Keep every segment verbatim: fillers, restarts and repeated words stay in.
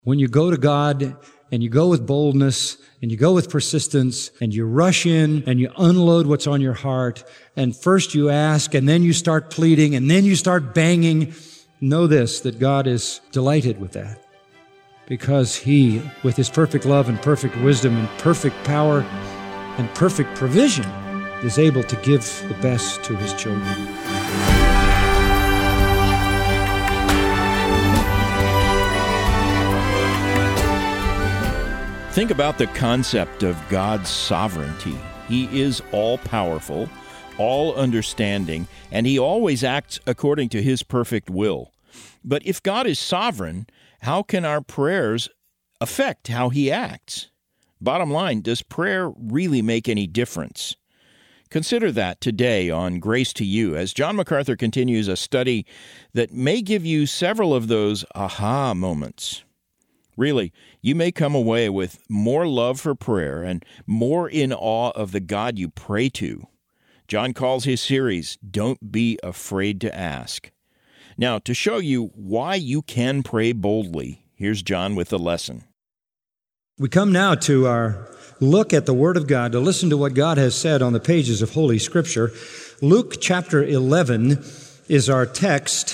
When you go to God and you go with boldness and you go with persistence and you rush in and you unload what's on your heart, and first you ask and then you start pleading and then you start banging, know this, that God is delighted with that, because He, with His perfect love and perfect wisdom and perfect power and perfect provision, is able to give the best to His children. Think about the concept of God's sovereignty. He is all-powerful, all-understanding, and He always acts according to His perfect will. But if God is sovereign, how can our prayers affect how He acts? Bottom line, does prayer really make any difference? Consider that today on Grace to You, as John MacArthur continues a study that may give you several of those aha moments. Really, you may come away with more love for prayer and more in awe of the God you pray to. John calls his series, Don't Be Afraid to Ask. Now, to show you why you can pray boldly, here's John with the lesson. We come now to our look at the Word of God, to listen to what God has said on the pages of Holy Scripture. Luke chapter eleven is our text,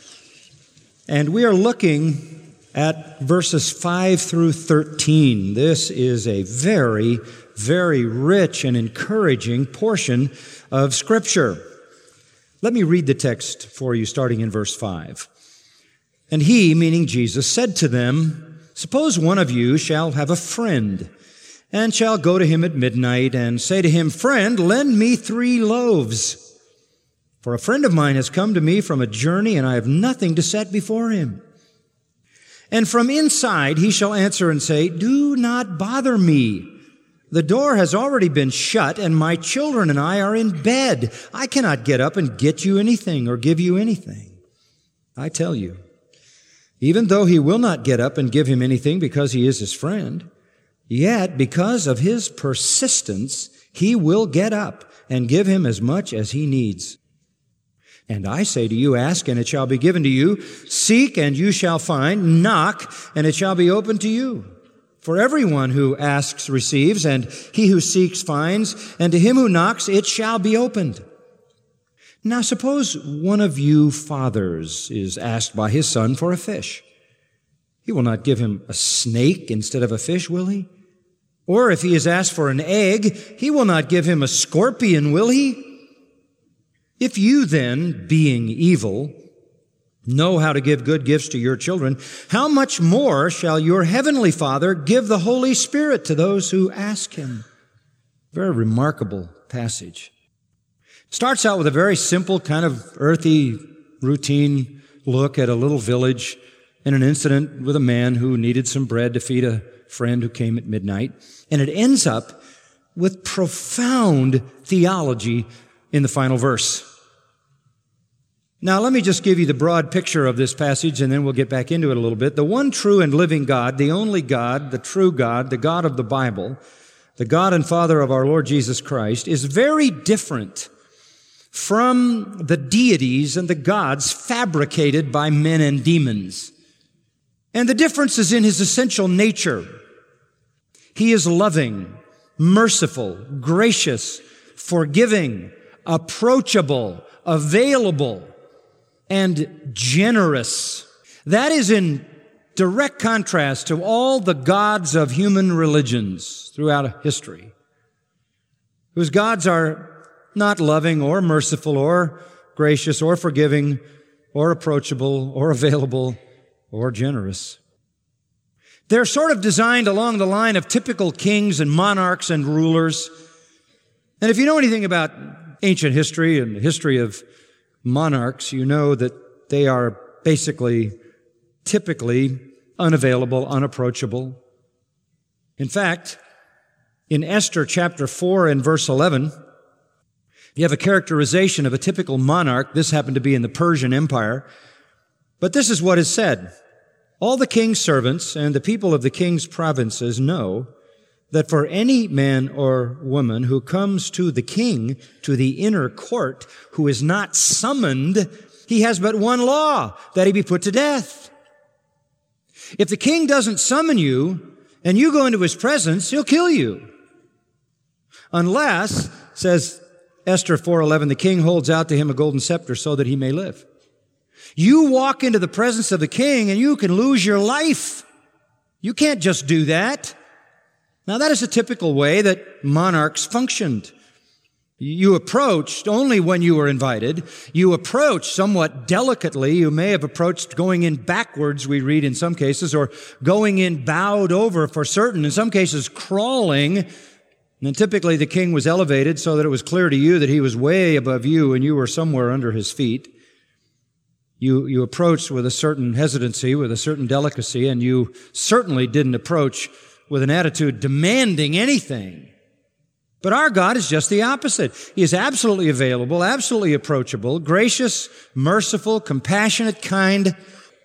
and we are looking at verses five through thirteen. This is a very, very rich and encouraging portion of Scripture. Let me read the text for you, starting in verse five. And He, meaning Jesus, said to them, Suppose one of you shall have a friend, and shall go to him at midnight, and say to him, Friend, lend me three loaves. For a friend of mine has come to me from a journey, and I have nothing to set before him. And from inside he shall answer and say, Do not bother me. The door has already been shut, and my children and I are in bed. I cannot get up and get you anything or give you anything. I tell you, even though he will not get up and give him anything because he is his friend, yet because of his persistence, he will get up and give him as much as he needs. And I say to you, ask, and it shall be given to you. Seek, and you shall find. Knock, and it shall be opened to you. For everyone who asks receives, and he who seeks finds, and to him who knocks it shall be opened. Now suppose one of you fathers is asked by his son for a fish. He will not give him a snake instead of a fish, will he? Or if he is asked for an egg, he will not give him a scorpion, will he? If you then, being evil, know how to give good gifts to your children, how much more shall your heavenly Father give the Holy Spirit to those who ask Him? Very remarkable passage. Starts out with a very simple, kind of earthy, routine look at a little village and an incident with a man who needed some bread to feed a friend who came at midnight. And it ends up with profound theology in the final verse. Now, let me just give you the broad picture of this passage, and then we'll get back into it a little bit. The one true and living God, the only God, the true God, the God of the Bible, the God and Father of our Lord Jesus Christ, is very different from the deities and the gods fabricated by men and demons. And the difference is in His essential nature. He is loving, merciful, gracious, forgiving, approachable, available, and generous. That is in direct contrast to all the gods of human religions throughout history, whose gods are not loving or merciful or gracious or forgiving or approachable or available or generous. They're sort of designed along the line of typical kings and monarchs and rulers. And if you know anything about ancient history and the history of monarchs, you know that they are basically, typically unavailable, unapproachable. In fact, in Esther chapter four and verse eleven, you have a characterization of a typical monarch. This happened to be in the Persian Empire. But this is what is said. All the king's servants and the people of the king's provinces know that for any man or woman who comes to the king, to the inner court, who is not summoned, he has but one law, that he be put to death. If the king doesn't summon you and you go into his presence, he'll kill you. Unless, says Esther four eleven, the king holds out to him a golden scepter so that he may live. You walk into the presence of the king and you can lose your life. You can't just do that. Now, that is a typical way that monarchs functioned. You approached only when you were invited. You approached somewhat delicately. You may have approached going in backwards, we read in some cases, or going in bowed over for certain, in some cases crawling. And then typically the king was elevated so that it was clear to you that he was way above you and you were somewhere under his feet. You, you approached with a certain hesitancy, with a certain delicacy, and you certainly didn't approach with an attitude demanding anything. But our God is just the opposite. He is absolutely available, absolutely approachable, gracious, merciful, compassionate, kind.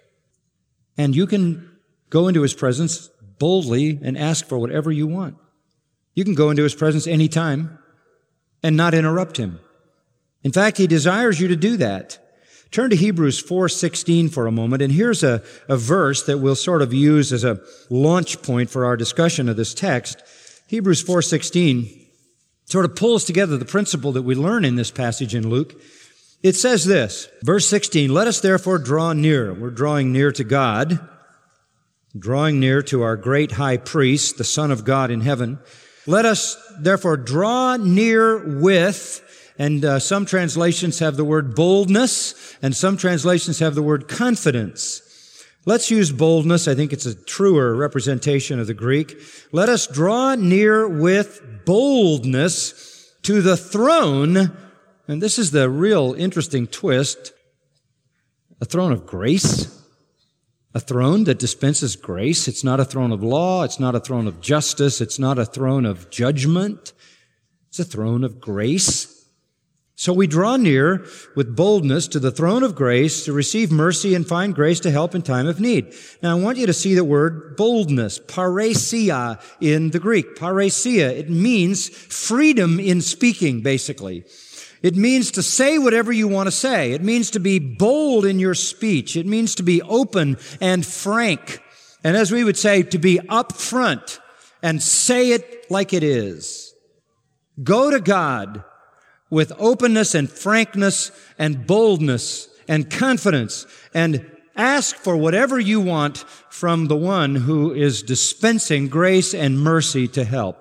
And you can go into his presence boldly and ask for whatever you want. You can go into his presence anytime and not interrupt him. In fact, he desires you to do that. Turn to Hebrews four sixteen for a moment, and here's a, a verse that we'll sort of use as a launch point for our discussion of this text. Hebrews four sixteen sort of pulls together the principle that we learn in this passage in Luke. It says this, verse sixteen, let us therefore draw near. We're drawing near to God, drawing near to our great high priest, the Son of God in heaven. Let us therefore draw near with, and uh, some translations have the word boldness, and some translations have the word confidence. Let's use boldness. I think it's a truer representation of the Greek. Let us draw near with boldness to the throne, and this is the real interesting twist, a throne of grace, a throne that dispenses grace. It's not a throne of law. It's not a throne of justice. It's not a throne of judgment. It's a throne of grace. So we draw near with boldness to the throne of grace to receive mercy and find grace to help in time of need. Now I want you to see the word boldness, parousia in the Greek. Parousia, it means freedom in speaking, basically. It means to say whatever you want to say. It means to be bold in your speech. It means to be open and frank. And as we would say, to be upfront and say it like it is. Go to God with openness and frankness and boldness and confidence and ask for whatever you want from the one who is dispensing grace and mercy to help.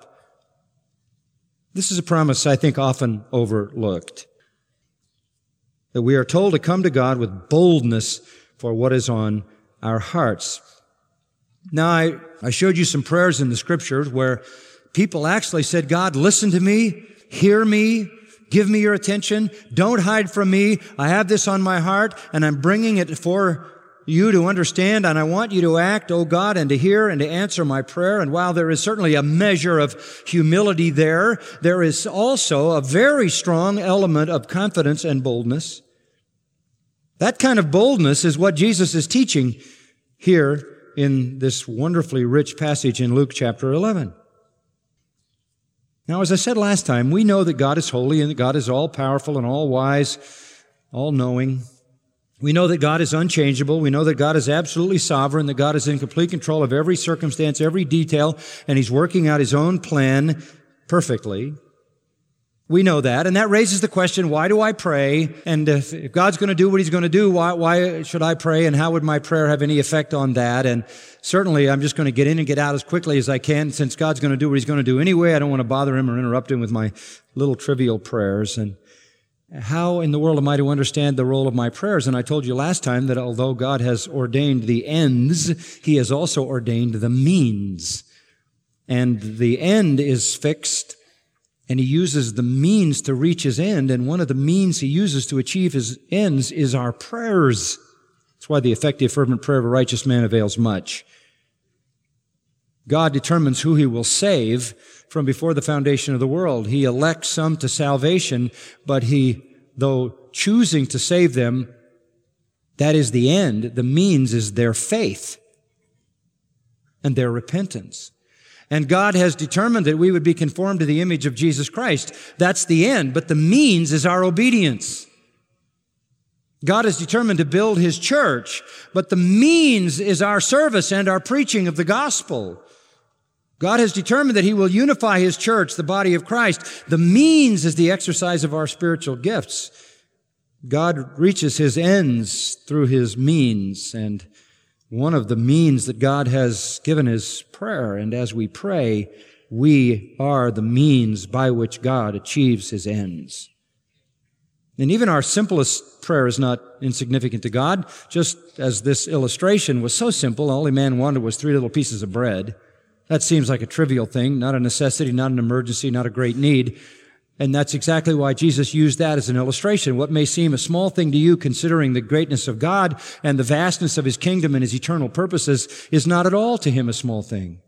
This is a promise I think often overlooked, that we are told to come to God with boldness for what is on our hearts. Now, I, I showed you some prayers in the Scriptures where people actually said, God, listen to me, hear me, give me your attention. Don't hide from me. I have this on my heart, and I'm bringing it for you to understand, and I want you to act, oh God, and to hear and to answer my prayer. And while there is certainly a measure of humility there, there is also a very strong element of confidence and boldness. That kind of boldness is what Jesus is teaching here in this wonderfully rich passage in Luke chapter eleven. Now, as I said last time, we know that God is holy and that God is all-powerful and all-wise, all-knowing. We know that God is unchangeable. We know that God is absolutely sovereign, that God is in complete control of every circumstance, every detail, and He's working out His own plan perfectly. We know that, and that raises the question, why do I pray? And if, if God's going to do what He's going to do, why, why should I pray, and how would my prayer have any effect on that? And certainly, I'm just going to get in and get out as quickly as I can, since God's going to do what He's going to do anyway. I don't want to bother Him or interrupt Him with my little trivial prayers. And how in the world am I to understand the role of my prayers? And I told you last time that although God has ordained the ends, He has also ordained the means. And the end is fixed, and He uses the means to reach His end, and one of the means He uses to achieve His ends is our prayers. That's why the effective, fervent prayer of a righteous man avails much. God determines who He will save from before the foundation of the world. He elects some to salvation, but He, though choosing to save them, that is the end. The means is their faith and their repentance. And God has determined that we would be conformed to the image of Jesus Christ. That's the end, but the means is our obedience. God is determined to build His church, but the means is our service and our preaching of the gospel. God has determined that He will unify His church, the body of Christ. The means is the exercise of our spiritual gifts. God reaches His ends through His means, and one of the means that God has given is prayer. And as we pray, we are the means by which God achieves His ends. And even our simplest prayer is not insignificant to God. Just as this illustration was so simple, all a man wanted was three little pieces of bread. That seems like a trivial thing, not a necessity, not an emergency, not a great need. And that's exactly why Jesus used that as an illustration. What may seem a small thing to you, considering the greatness of God and the vastness of His kingdom and His eternal purposes, is not at all to Him a small thing.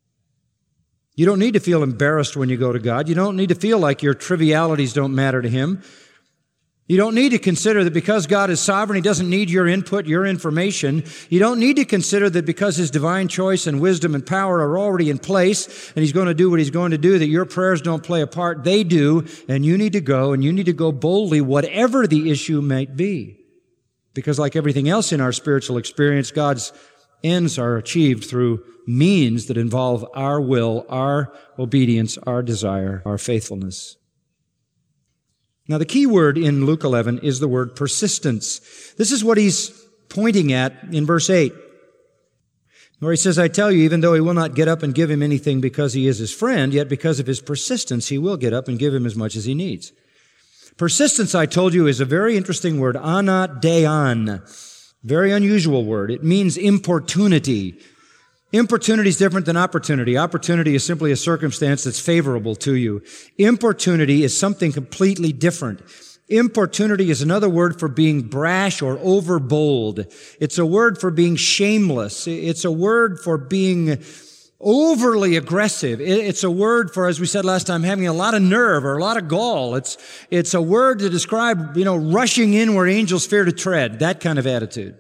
You don't need to feel embarrassed when you go to God. You don't need to feel like your trivialities don't matter to Him. You don't need to consider that because God is sovereign, He doesn't need your input, your information. You don't need to consider that because His divine choice and wisdom and power are already in place and He's going to do what He's going to do, that your prayers don't play a part. They do, and you need to go, and you need to go boldly, whatever the issue might be. Because like everything else in our spiritual experience, God's ends are achieved through means that involve our will, our obedience, our desire, our faithfulness. Now, the key word in Luke eleven is the word persistence. This is what he's pointing at in verse eight, where he says, I tell you, even though he will not get up and give him anything because he is his friend, yet because of his persistence, he will get up and give him as much as he needs. Persistence, I told you, is a very interesting word, anadeion. Very unusual word. It means importunity. Importunity is different than opportunity. Opportunity is simply a circumstance that's favorable to you. Importunity is something completely different. Importunity is another word for being brash or overbold. It's a word for being shameless. It's a word for being overly aggressive. It's a word for, as we said last time, having a lot of nerve or a lot of gall. It's, it's a word to describe, you know, rushing in where angels fear to tread, that kind of attitude.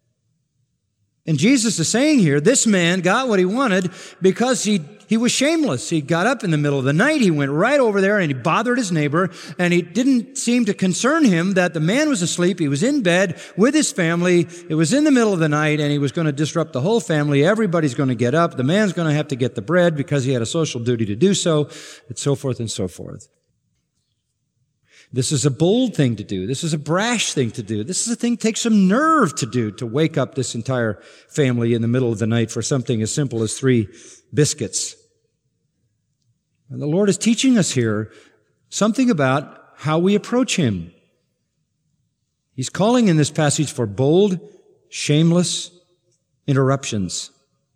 And Jesus is saying here, this man got what he wanted because he, he was shameless. He got up in the middle of the night. He went right over there and he bothered his neighbor, and it didn't seem to concern him that the man was asleep. He was in bed with his family. It was in the middle of the night, and he was going to disrupt the whole family. Everybody's going to get up. The man's going to have to get the bread because he had a social duty to do so, and so forth and so forth. This is a bold thing to do. This is a brash thing to do. This is a thing that takes some nerve to do, to wake up this entire family in the middle of the night for something as simple as three biscuits. And the Lord is teaching us here something about how we approach Him. He's calling in this passage for bold, shameless interruptions.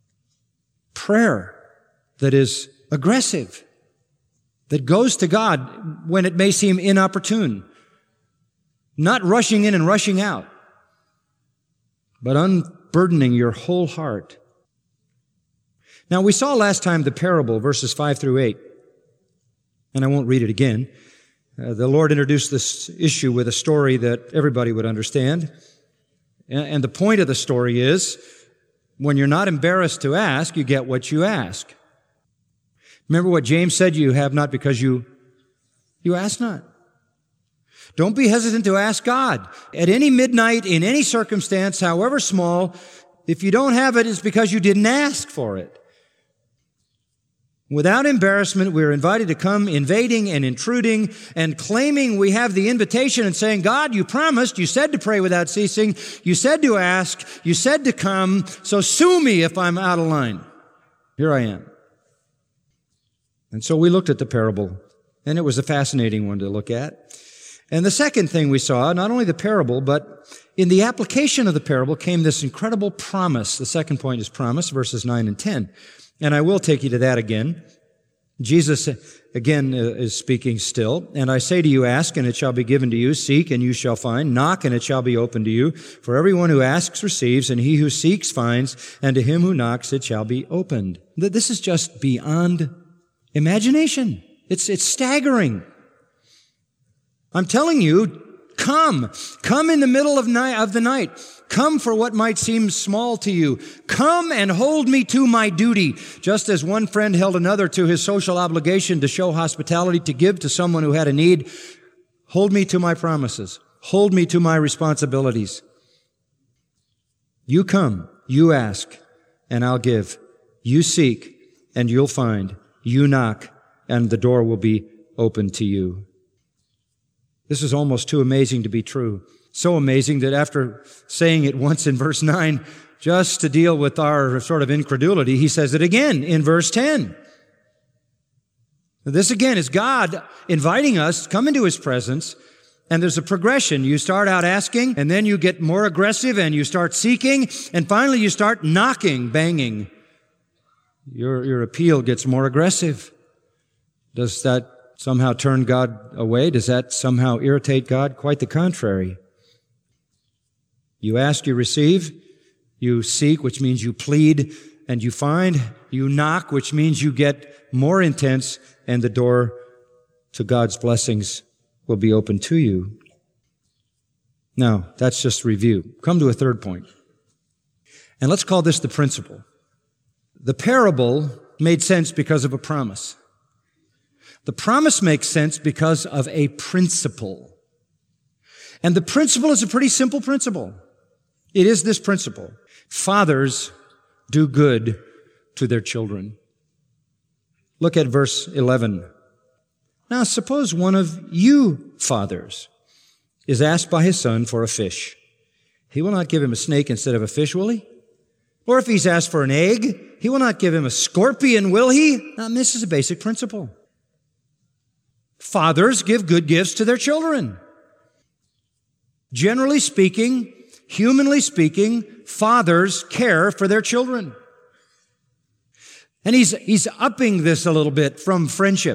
Prayer that is aggressive, that goes to God when it may seem inopportune. Not rushing in and rushing out, but unburdening your whole heart. Now, we saw last time the parable, verses five through eight, and I won't read it again. Uh, the Lord introduced this issue with a story that everybody would understand. And, and the point of the story is, when you're not embarrassed to ask, you get what you ask. Remember what James said, you have not because you, you ask not. Don't be hesitant to ask God. At any midnight, in any circumstance, however small, if you don't have it, it's because you didn't ask for it. Without embarrassment, we're invited to come invading and intruding and claiming we have the invitation and saying, God, you promised, you said to pray without ceasing, you said to ask, you said to come, so sue me if I'm out of line. Here I am. And so we looked at the parable, and it was a fascinating one to look at. And the second thing we saw, not only the parable, but in the application of the parable came this incredible promise. The second point is promise, verses nine and ten. And I will take you to that again. Jesus, again, is speaking still. And I say to you, ask, and it shall be given to you. Seek, and you shall find. Knock, and it shall be opened to you. For everyone who asks receives, and he who seeks finds, and to him who knocks it shall be opened. This is just beyond imagination. It's, it's staggering. I'm telling you, come. Come in the middle of, night, of the night. Come for what might seem small to you. Come and hold me to my duty, just as one friend held another to his social obligation to show hospitality, to give to someone who had a need. Hold me to my promises. Hold me to my responsibilities. You come, you ask, and I'll give. You seek, and you'll find. You knock, and the door will be open to you. This is almost too amazing to be true. So amazing that after saying it once in verse nine, just to deal with our sort of incredulity, he says it again in verse ten. This again is God inviting us to come into His presence, and there's a progression. You start out asking, and then you get more aggressive, and you start seeking, and finally you start knocking, banging. Your, your appeal gets more aggressive. Does that somehow turn God away? Does that somehow irritate God? Quite the contrary. You ask, you receive. You seek, which means you plead, and you find. You knock, which means you get more intense, and the door to God's blessings will be open to you. Now, that's just review. Come to a third point. And let's call this the principle. The parable made sense because of a promise. The promise makes sense because of a principle. And the principle is a pretty simple principle. It is this principle. Fathers do good to their children. Look at verse eleven. Now, suppose one of you fathers is asked by his son for a fish. He will not give him a snake instead of a fish, will he? Or if he's asked for an egg, he will not give him a scorpion, will he? Now, this is a basic principle. Fathers give good gifts to their children. Generally speaking, humanly speaking, fathers care for their children. And he's, he's upping this a little bit from friendship.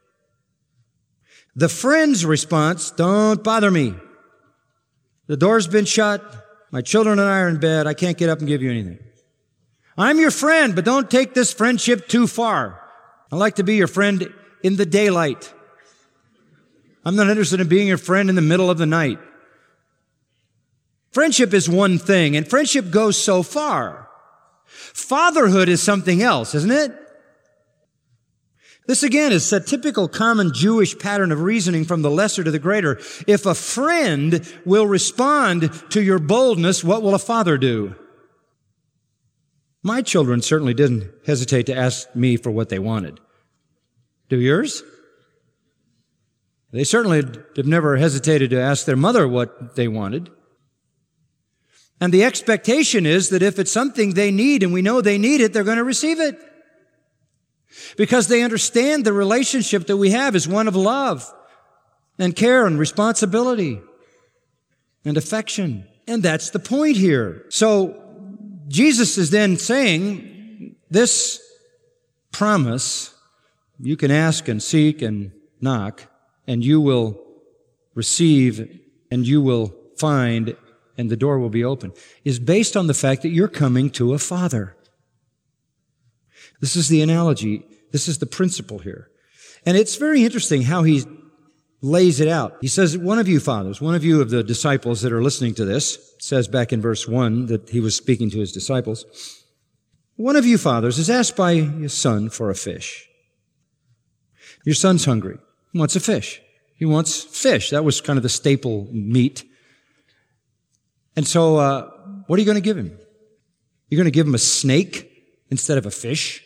The friend's response, don't bother me. The door's been shut. My children and I are in bed. I can't get up and give you anything. I'm your friend, but don't take this friendship too far. I like to be your friend in the daylight. I'm not interested in being your friend in the middle of the night. Friendship is one thing, and friendship goes so far. Fatherhood is something else, isn't it? This again is a typical common Jewish pattern of reasoning from the lesser to the greater. If a friend will respond to your boldness, what will a father do? My children certainly didn't hesitate to ask me for what they wanted. Do yours? They certainly have never hesitated to ask their mother what they wanted. And the expectation is that if it's something they need and we know they need it, they're going to receive it. Because they understand the relationship that we have is one of love and care and responsibility and affection. And that's the point here. So Jesus is then saying this promise, you can ask and seek and knock, and you will receive and you will find and the door will be open, is based on the fact that you're coming to a father. This is the analogy. This is the principle here. And it's very interesting how he lays it out. He says, one of you fathers, one of you of the disciples that are listening to this, says back in verse one that he was speaking to his disciples, one of you fathers is asked by his son for a fish. Your son's hungry. He wants a fish. He wants fish. That was kind of the staple meat. And so, uh, what are you going to give him? You're going to give him a snake instead of a fish?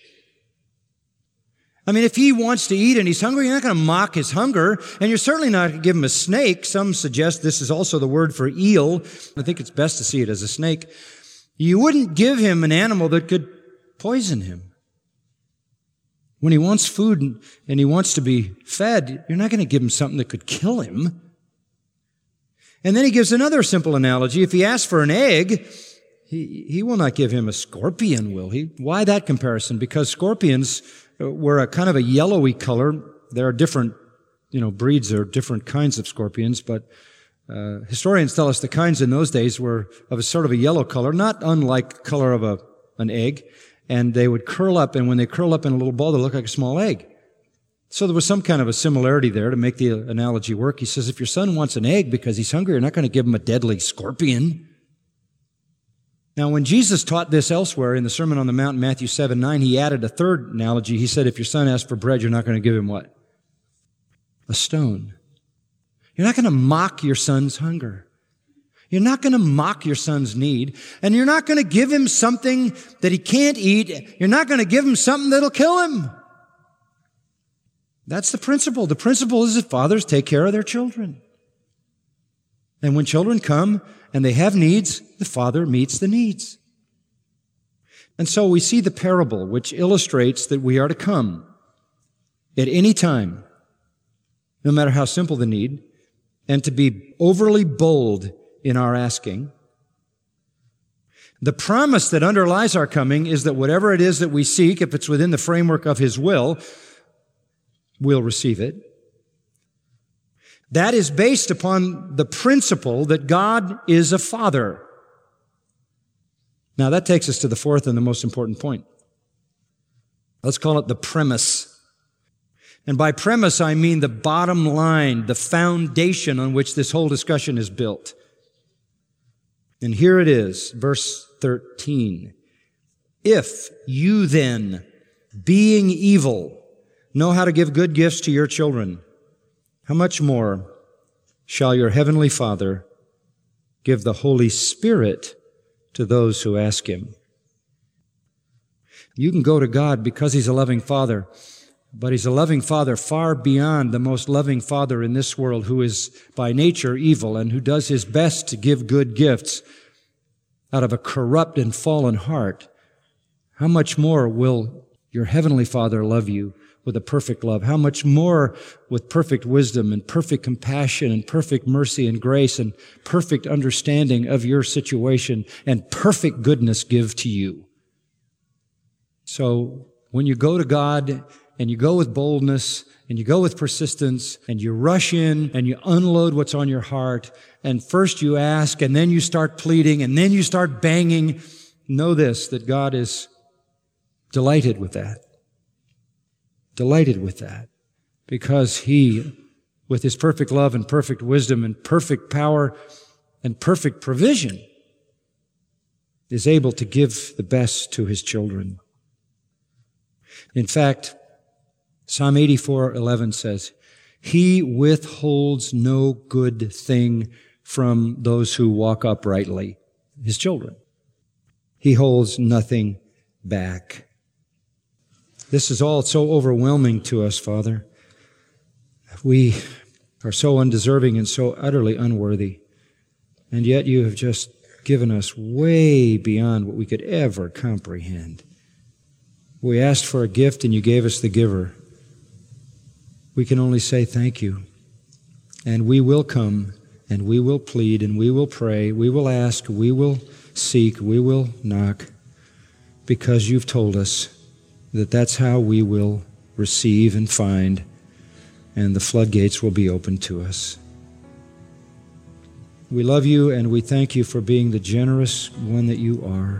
I mean, if he wants to eat and he's hungry, you're not going to mock his hunger, and you're certainly not going to give him a snake. Some suggest this is also the word for eel. I think it's best to see it as a snake. You wouldn't give him an animal that could poison him. When he wants food and he wants to be fed, you're not going to give him something that could kill him. And then he gives another simple analogy. If he asks for an egg, he, he will not give him a scorpion, will he? Why that comparison? Because scorpions were a kind of a yellowy color. There are different, you know, breeds or different kinds of scorpions, but uh, historians tell us the kinds in those days were of a sort of a yellow color, not unlike color of a an egg, and they would curl up, and when they curl up in a little ball, they look like a small egg. So there was some kind of a similarity there to make the analogy work. He says, if your son wants an egg because he's hungry, you're not going to give him a deadly scorpion. Now, when Jesus taught this elsewhere in the Sermon on the Mount in Matthew seven nine, he added a third analogy. He said, if your son asks for bread, you're not going to give him what? A stone. You're not going to mock your son's hunger. You're not going to mock your son's need, and you're not going to give him something that he can't eat. You're not going to give him something that'll kill him. That's the principle. The principle is that fathers take care of their children. And when children come and they have needs, the father meets the needs. And so we see the parable which illustrates that we are to come at any time, no matter how simple the need, and to be overly bold in our asking. The promise that underlies our coming is that whatever it is that we seek, if it's within the framework of His will, we'll receive it. That is based upon the principle that God is a Father. Now that takes us to the fourth and the most important point. Let's call it the premise. And by premise, I mean the bottom line, the foundation on which this whole discussion is built. And here it is, verse thirteen. If you then, being evil, know how to give good gifts to your children, how much more shall your heavenly Father give the Holy Spirit to those who ask Him? You can go to God because He's a loving Father, but He's a loving Father far beyond the most loving father in this world, who is by nature evil and who does his best to give good gifts out of a corrupt and fallen heart. How much more will your heavenly Father love you with a perfect love? How much more with perfect wisdom and perfect compassion and perfect mercy and grace and perfect understanding of your situation and perfect goodness give to you? So when you go to God and you go with boldness and you go with persistence and you rush in and you unload what's on your heart, and first you ask and then you start pleading and then you start banging, know this, that God is delighted with that. Delighted with that. Because He, with His perfect love and perfect wisdom and perfect power and perfect provision, is able to give the best to His children. In fact, Psalm eighty-four eleven says, He withholds no good thing from those who walk uprightly, His children. He holds nothing back. This is all so overwhelming to us, Father. We are so undeserving and so utterly unworthy, and yet You have just given us way beyond what we could ever comprehend. We asked for a gift and You gave us the giver. We can only say thank You. And we will come, and we will plead, and we will pray, we will ask, we will seek, we will knock, because You've told us that that's how we will receive and find, and the floodgates will be open to us. We love You, and we thank You for being the generous one that You are.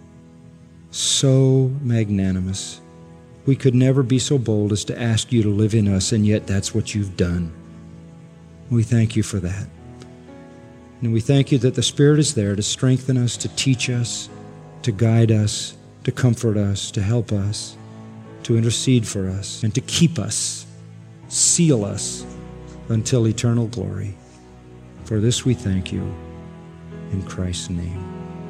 So magnanimous. We could never be so bold as to ask You to live in us, and yet that's what You've done. We thank You for that. And we thank You that the Spirit is there to strengthen us, to teach us, to guide us, to comfort us, to help us, to intercede for us, and to keep us, seal us until eternal glory. For this we thank You in Christ's name.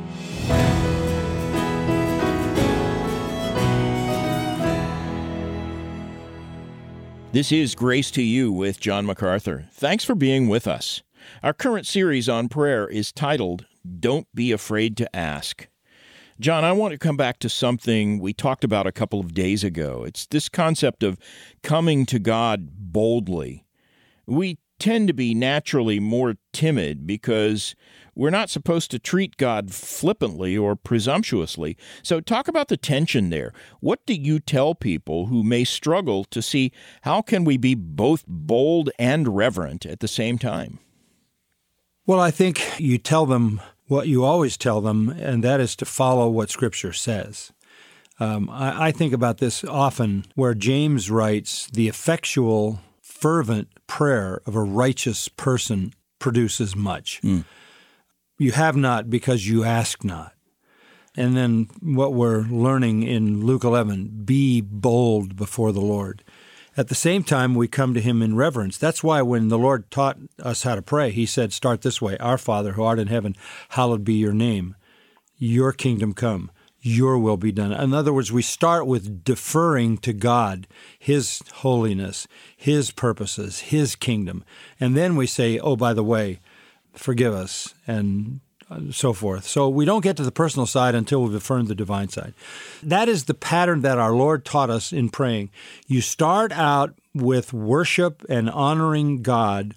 This is Grace to You with John MacArthur. Thanks for being with us. Our current series on prayer is titled, Don't Be Afraid to Ask. John, I want to come back to something we talked about a couple of days ago. It's this concept of coming to God boldly. We tend to be naturally more timid because we're not supposed to treat God flippantly or presumptuously. So talk about the tension there. What do you tell people who may struggle to see how can we be both bold and reverent at the same time? Well, I think you tell them what you always tell them, and that is to follow what Scripture says. Um, I, I think about this often where James writes, the effectual, fervent prayer of a righteous person produces much. Mm. You have not because you ask not. And then what we're learning in Luke eleven, be bold before the Lord. At the same time, we come to him in reverence. That's why when the Lord taught us how to pray, he said, start this way, Our Father who art in heaven, hallowed be your name. Your kingdom come. Your will be done. In other words, we start with deferring to God, his holiness, his purposes, his kingdom. And then we say, oh, by the way, forgive us, and so forth. So we don't get to the personal side until we've affirmed the divine side. That is the pattern that our Lord taught us in praying. You start out with worship and honoring God,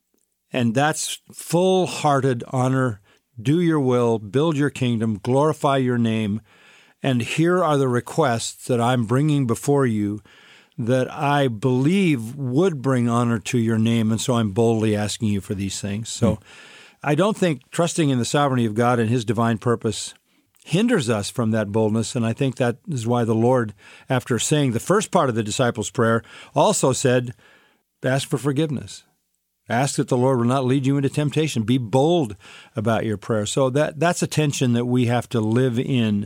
and that's full-hearted honor. Do your will, build your kingdom, glorify your name, and here are the requests that I'm bringing before you that I believe would bring honor to your name, and so I'm boldly asking you for these things. So mm. I don't think trusting in the sovereignty of God and his divine purpose hinders us from that boldness, and I think that is why the Lord, after saying the first part of the disciples' prayer, also said, ask for forgiveness. Ask that the Lord will not lead you into temptation. Be bold about your prayer. So that that's a tension that we have to live in.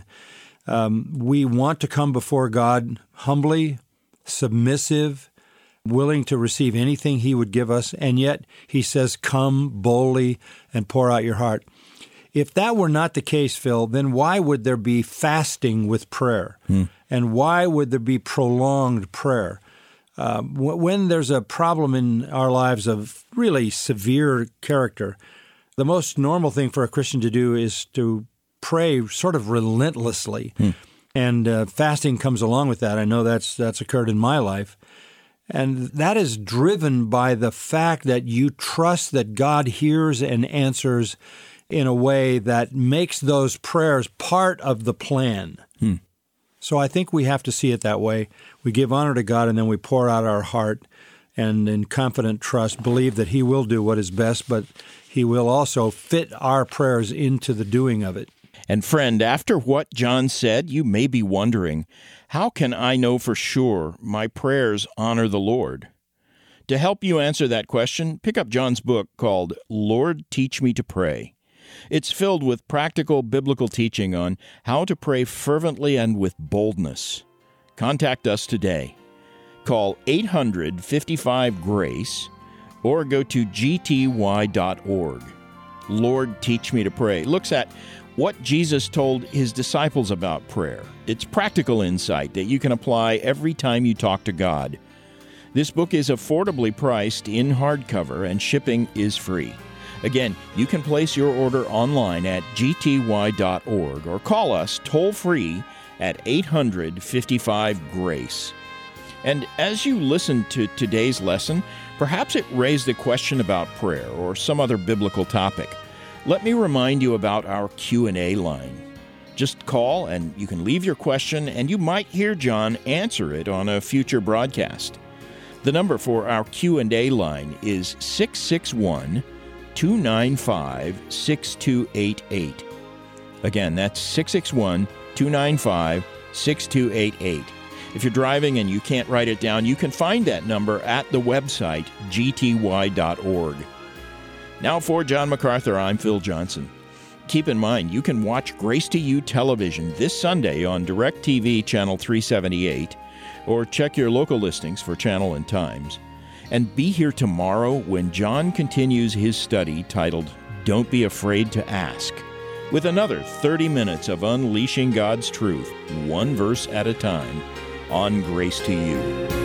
Um, we want to come before God humbly, submissive, willing to receive anything he would give us, and yet he says, come boldly and pour out your heart. If that were not the case, Phil, then why would there be fasting with prayer? Hmm. And why would there be prolonged prayer? Uh, when there's a problem in our lives of really severe character, the most normal thing for a Christian to do is to pray sort of relentlessly. Hmm. And uh, fasting comes along with that. I know that's that's occurred in my life. And that is driven by the fact that you trust that God hears and answers in a way that makes those prayers part of the plan. Hmm. So I think we have to see it that way. We give honor to God, and then we pour out our heart and in confident trust believe that he will do what is best, but he will also fit our prayers into the doing of it. And friend, after what John said, you may be wondering, how can I know for sure my prayers honor the Lord? To help you answer that question, pick up John's book called Lord, Teach Me to Pray. It's filled with practical biblical teaching on how to pray fervently and with boldness. Contact us today. Call eight hundred, fifty-five, GRACE or go to g t y dot org. Lord, Teach Me to Pray looks at what Jesus told his disciples about prayer. It's practical insight that you can apply every time you talk to God. This book is affordably priced in hardcover, and shipping is free. Again, you can place your order online at g t y dot org or call us toll-free at eight hundred, fifty-five, GRACE. And as you listen to today's lesson, perhaps it raised a question about prayer or some other biblical topic. Let me remind you about our Q and A line. Just call and you can leave your question, and you might hear John answer it on a future broadcast. The number for our Q and A line is six six one, two nine five, six two eight eight. Again, that's six six one, two nine five, six two eight eight. If you're driving and you can't write it down, you can find that number at the website g t y dot org. Now for John MacArthur, I'm Phil Johnson. Keep in mind, you can watch Grace to You television this Sunday on DirecTV Channel three seventy-eight, or check your local listings for channel and times. And be here tomorrow when John continues his study titled, Don't Be Afraid to Ask, with another thirty minutes of unleashing God's truth, one verse at a time, on Grace to You.